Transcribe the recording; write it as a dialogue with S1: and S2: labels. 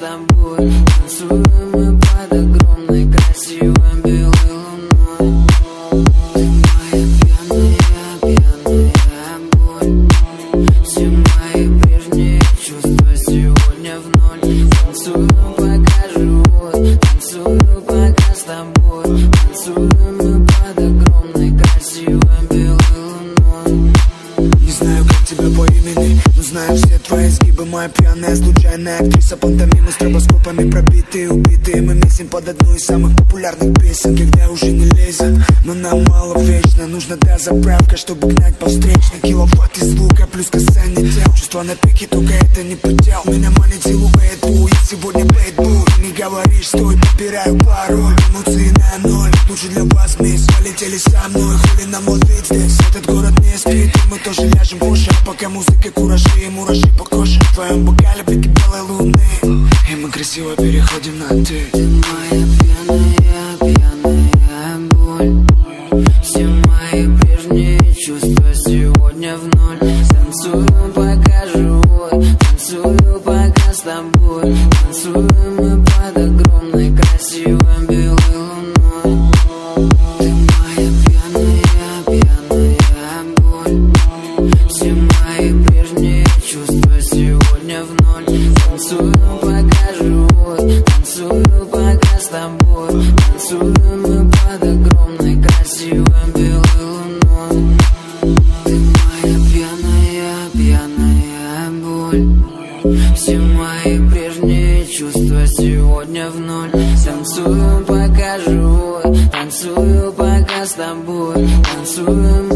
S1: тобой. Танцуем мы под огромной красивой белой луной. Ты моя пьяная, пьяная боль. Все мои прежние чувства сегодня в ноль. Танцую пока живой, танцую пока с тобой. Танцуем мы под огромной красивой белой луной.
S2: Не знаю, как тебя по имени, но знаю все твои изгибы. Моя пьяная, случайная актриса, пантомимы, стробоскопами пробитые, убитые. Мы месим под одну из самых популярных песен, когда уже не лезет, но нам мало вечно. Нужна та заправка, чтобы гнать по встречной. Киловатт из лука плюс касание тел. Чувства на пике, только это не предел. Меня манит силуэт, я сегодня бэтбул. Не говоришь, стой, подбираю пароль. Эмоции на ноль, лучше для вас, мисс. Полетели со мной, хули нам ловить здесь. Этот город не спит, и мы тоже ляжем позже. Пока музыка куражи и мураши по коже. В твоем бокале блики белой луны, и мы красиво переходим на ты.
S1: Ты моя пьяная, пьяная боль. Все мои прежние чувства сегодня в ноль. Танцую пока живой, танцую пока с тобой. Танцуем мы под огромной красивой белой луной. Ты моя пьяная, пьяная боль. Все мои прежние чувства сегодня в ноль. Танцую пока живой, танцую пока с тобой. Танцуем мы под огромной красивой белой луной. Ты моя пьяная, пьяная боль. Все мои прежние чувства сегодня в ноль. Танцую пока живой, танцую пока с тобой. Танцуем